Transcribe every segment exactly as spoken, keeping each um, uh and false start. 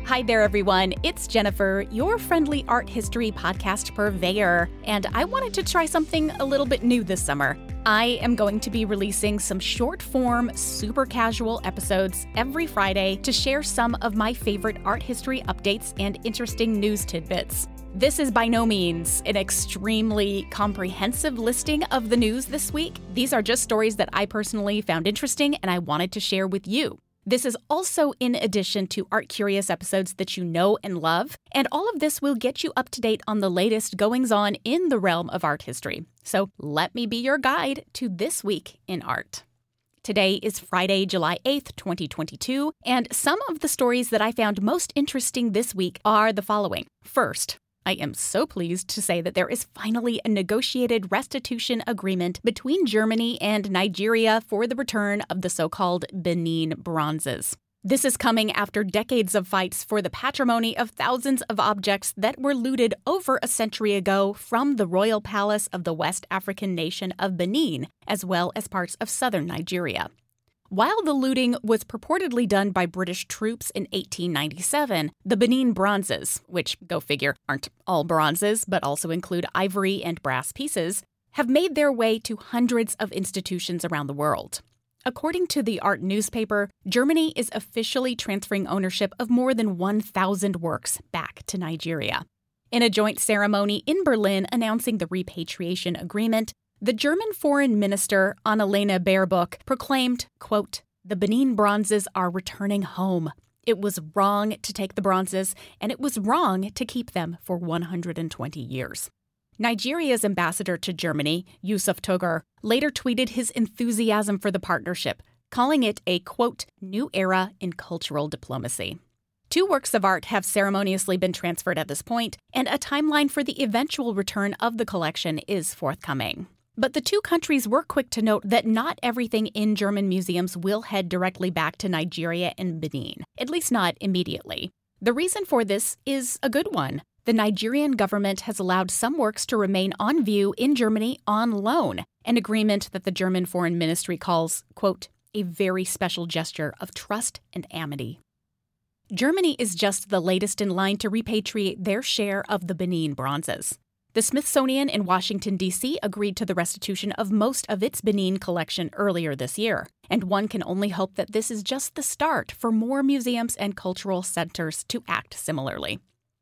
Hi there, everyone. It's Jennifer, your friendly art history podcast purveyor, and I wanted to try something a little bit new this summer. I am going to be releasing some short-form, super casual episodes every Friday to share some of my favorite art history updates and interesting news tidbits. This is by no means an extremely comprehensive listing of the news this week. These are just stories that I personally found interesting and I wanted to share with you. This is also in addition to Art Curious episodes that you know and love, and all of this will get you up to date on the latest goings-on in the realm of art history. So let me be your guide to this week in art. Today is Friday, July eighth, twenty twenty-two, and some of the stories that I found most interesting this week are the following. First, I am so pleased to say that there is finally a negotiated restitution agreement between Germany and Nigeria for the return of the so-called Benin bronzes. This is coming after decades of fights for the patrimony of thousands of objects that were looted over a century ago from the royal palace of the West African nation of Benin, as well as parts of southern Nigeria. While the looting was purportedly done by British troops in eighteen ninety-seven, the Benin bronzes, which, go figure, aren't all bronzes but also include ivory and brass pieces, have made their way to hundreds of institutions around the world. According to the art newspaper, Germany is officially transferring ownership of more than one thousand works back to Nigeria. In a joint ceremony in Berlin announcing the repatriation agreement, the German Foreign Minister, Annalena Baerbock, proclaimed, quote, "The Benin bronzes are returning home. It was wrong to take the bronzes, and it was wrong to keep them for one hundred twenty years. Nigeria's ambassador to Germany, Yusuf Togar, later tweeted his enthusiasm for the partnership, calling it a, quote, new era in cultural diplomacy. Two works of art have ceremoniously been transferred at this point, and a timeline for the eventual return of the collection is forthcoming. But the two countries were quick to note that not everything in German museums will head directly back to Nigeria and Benin, at least not immediately. The reason for this is a good one. The Nigerian government has allowed some works to remain on view in Germany on loan, an agreement that the German Foreign Ministry calls, quote, a very special gesture of trust and amity. Germany is just the latest in line to repatriate their share of the Benin bronzes. The Smithsonian in Washington, D C agreed to the restitution of most of its Benin collection earlier this year, and one can only hope that this is just the start for more museums and cultural centers to act similarly.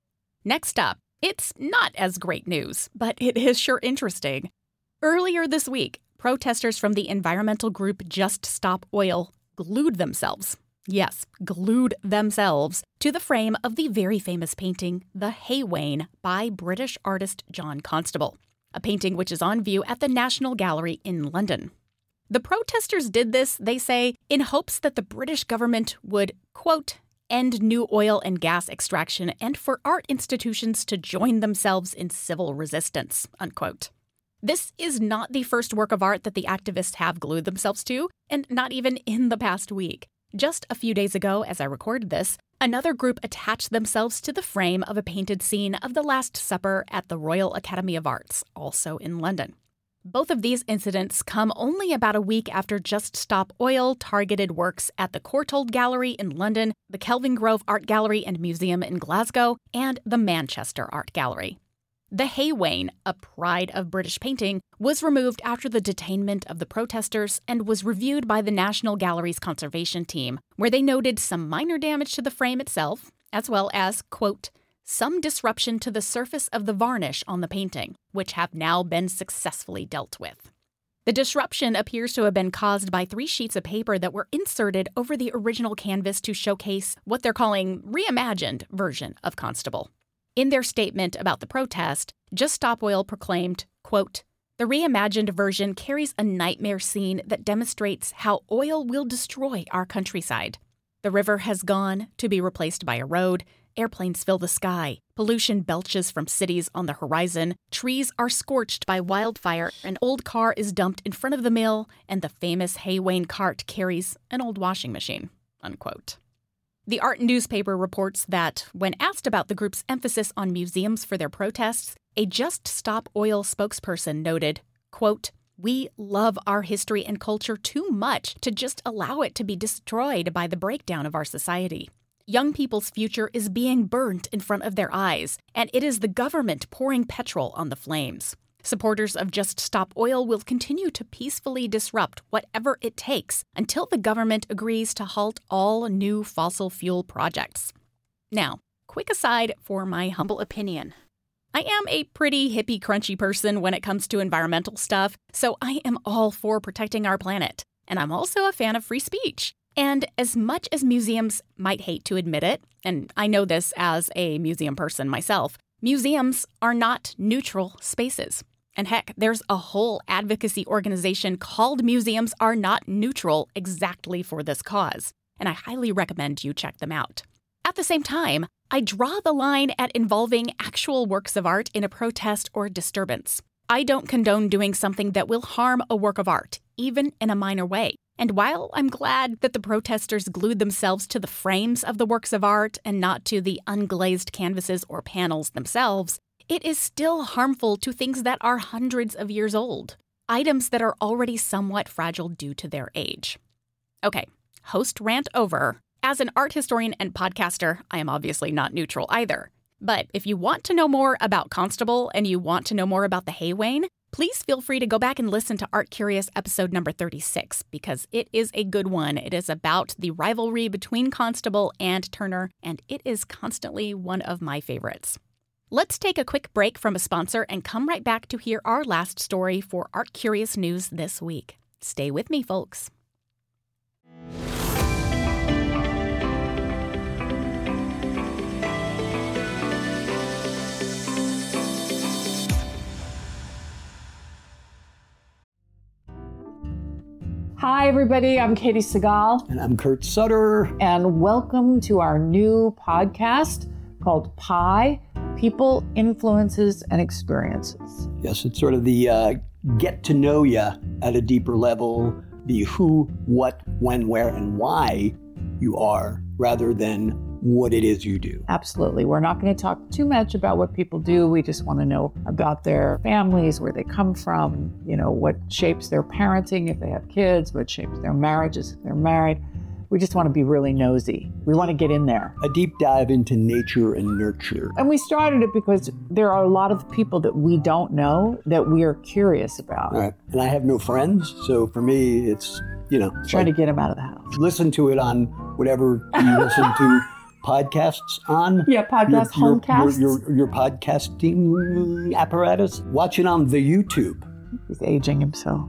Next up, it's not as great news, but it is sure interesting. Earlier this week, protesters from the environmental group Just Stop Oil glued themselves, yes, glued themselves, to the frame of the very famous painting, The Hay Wain, by British artist John Constable, a painting which is on view at the National Gallery in London. The protesters did this, they say, in hopes that the British government would, quote, end new oil and gas extraction and for art institutions to join themselves in civil resistance, unquote. This is not the first work of art that the activists have glued themselves to, and not even in the past week. Just a few days ago, as I recorded this, another group attached themselves to the frame of a painted scene of the Last Supper at the Royal Academy of Arts, also in London. Both of these incidents come only about a week after Just Stop Oil targeted works at the Courtauld Gallery in London, the Kelvingrove Art Gallery and Museum in Glasgow, and the Manchester Art Gallery. The Hay Wain, a pride of British painting, was removed after the detainment of the protesters and was reviewed by the National Gallery's conservation team, where they noted some minor damage to the frame itself, as well as, quote, some disruption to the surface of the varnish on the painting, which have now been successfully dealt with. The disruption appears to have been caused by three sheets of paper that were inserted over the original canvas to showcase what they're calling reimagined version of Constable. In their statement about the protest, Just Stop Oil proclaimed, quote, the reimagined version carries a nightmare scene that demonstrates how oil will destroy our countryside. The river has gone to be replaced by a road, airplanes fill the sky, pollution belches from cities on the horizon, trees are scorched by wildfire, an old car is dumped in front of the mill, and the famous Hay Wain cart carries an old washing machine, unquote. The art newspaper reports that, when asked about the group's emphasis on museums for their protests, a Just Stop Oil spokesperson noted, quote, we love our history and culture too much to just allow it to be destroyed by the breakdown of our society. Young people's future is being burnt in front of their eyes, and it is the government pouring petrol on the flames. Supporters of Just Stop Oil will continue to peacefully disrupt whatever it takes until the government agrees to halt all new fossil fuel projects. Now, quick aside for my humble opinion. I am a pretty hippie crunchy person when it comes to environmental stuff, so I am all for protecting our planet. And I'm also a fan of free speech. And as much as museums might hate to admit it, and I know this as a museum person myself, museums are not neutral spaces. And heck, there's a whole advocacy organization called Museums Are Not Neutral exactly for this cause. And I highly recommend you check them out. At the same time, I draw the line at involving actual works of art in a protest or disturbance. I don't condone doing something that will harm a work of art, even in a minor way. And while I'm glad that the protesters glued themselves to the frames of the works of art and not to the unglazed canvases or panels themselves, it is still harmful to things that are hundreds of years old, items that are already somewhat fragile due to their age. Okay, host rant over. As an art historian and podcaster, I am obviously not neutral either. But if you want to know more about Constable and you want to know more about the Haywain, please feel free to go back and listen to Art Curious episode number thirty-six, because it is a good one. It is about the rivalry between Constable and Turner, and it is constantly one of my favorites. Let's take a quick break from a sponsor and come right back to hear our last story for Art Curious News this week. Stay with me, folks. Hi, everybody. I'm Katie Segal. And I'm Kurt Sutter. And welcome to our new podcast called Pi, People, Influences, and Experiences. Yes, it's sort of the uh, get to know you at a deeper level, the who, what, when, where, and why you are, rather than what it is you do. Absolutely. We're not going to talk too much about what people do. We just want to know about their families, where they come from, you know, what shapes their parenting if they have kids, what shapes their marriages if they're married. We just want to be really nosy. We want to get in there. A deep dive into nature and nurture. And we started it because there are a lot of people that we don't know that we are curious about. Right. And I have no friends, so for me, it's, you know. Trying like, to get them out of the house. Listen to it on whatever you listen to podcasts on. Yeah, podcast, your, homecasts. Your, your, your podcasting apparatus. Watch it on the YouTube. He's aging himself.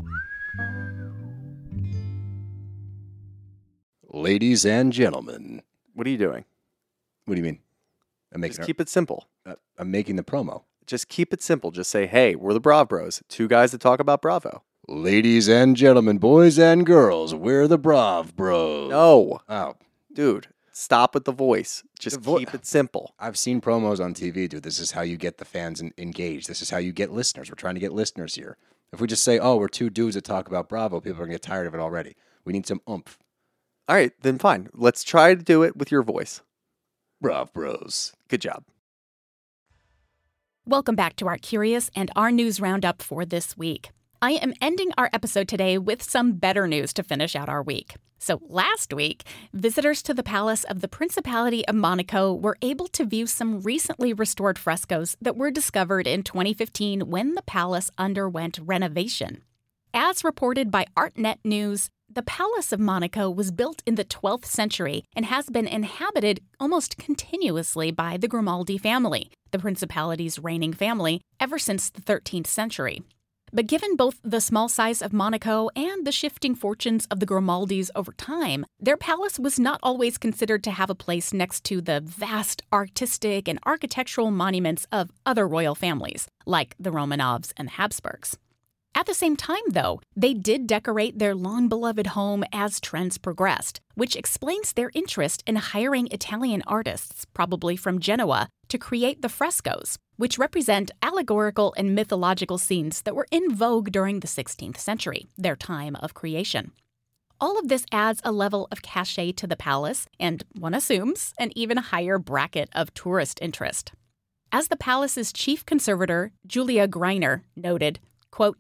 Ladies and gentlemen. What are you doing? What do you mean? I'm making Just keep it simple. Uh, I'm making the promo. Just keep it simple. Just say, hey, we're the Brav Bros. Two guys that talk about Bravo. Ladies and gentlemen, boys and girls, we're the Brav Bros. No. Oh. Dude, stop with the voice. Just The vo- keep it simple. I've seen promos on T V, dude. This is how you get the fans en- engaged. This is how you get listeners. We're trying to get listeners here. If we just say, oh, we're two dudes that talk about Bravo, people are going to get tired of it already. We need some oomph. All right, then fine. Let's try to do it with your voice. Brav Bros. Good job. Welcome back to Art Curious and our news roundup for this week. I am ending our episode today with some better news to finish out our week. So last week, visitors to the Palace of the Principality of Monaco were able to view some recently restored frescoes that were discovered in twenty fifteen when the palace underwent renovation. As reported by ArtNet News, the Palace of Monaco was built in the twelfth century and has been inhabited almost continuously by the Grimaldi family, the Principality's reigning family, ever since the thirteenth century. But given both the small size of Monaco and the shifting fortunes of the Grimaldis over time, their palace was not always considered to have a place next to the vast artistic and architectural monuments of other royal families, like the Romanovs and the Habsburgs. At the same time, though, they did decorate their long-beloved home as trends progressed, which explains their interest in hiring Italian artists, probably from Genoa, to create the frescoes, which represent allegorical and mythological scenes that were in vogue during the sixteenth century, their time of creation. All of this adds a level of cachet to the palace, and one assumes an even higher bracket of tourist interest. As the palace's chief conservator, Julia Greiner, noted, quote,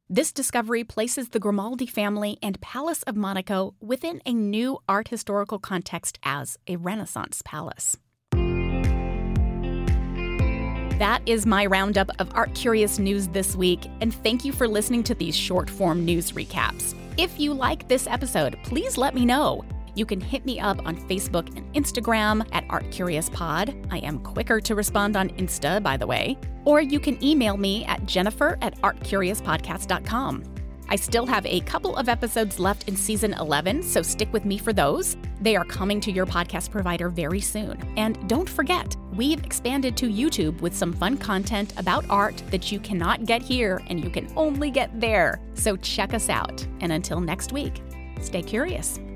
This discovery places the Grimaldi family and Palace of Monaco within a new art historical context as a Renaissance palace. That is my roundup of Art Curious news this week, and thank you for listening to these short-form news recaps. If you like this episode, please let me know. You can hit me up on Facebook and Instagram at Art Curious Pod. I am quicker to respond on Insta, by the way. Or you can email me at jennifer at art curious podcast dot com. I still have a couple of episodes left in season eleven, so stick with me for those. They are coming to your podcast provider very soon. And don't forget, we've expanded to YouTube with some fun content about art that you cannot get here and you can only get there. So check us out. And until next week, stay curious.